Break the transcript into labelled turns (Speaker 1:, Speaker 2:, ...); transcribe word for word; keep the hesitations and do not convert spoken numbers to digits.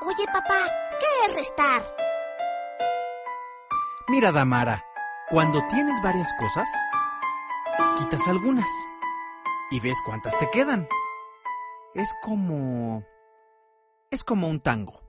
Speaker 1: Oye, papá, ¿qué es restar?
Speaker 2: Mira, Damara, cuando tienes varias cosas, quitas algunas y ves cuántas te quedan. Es como... es como un tango.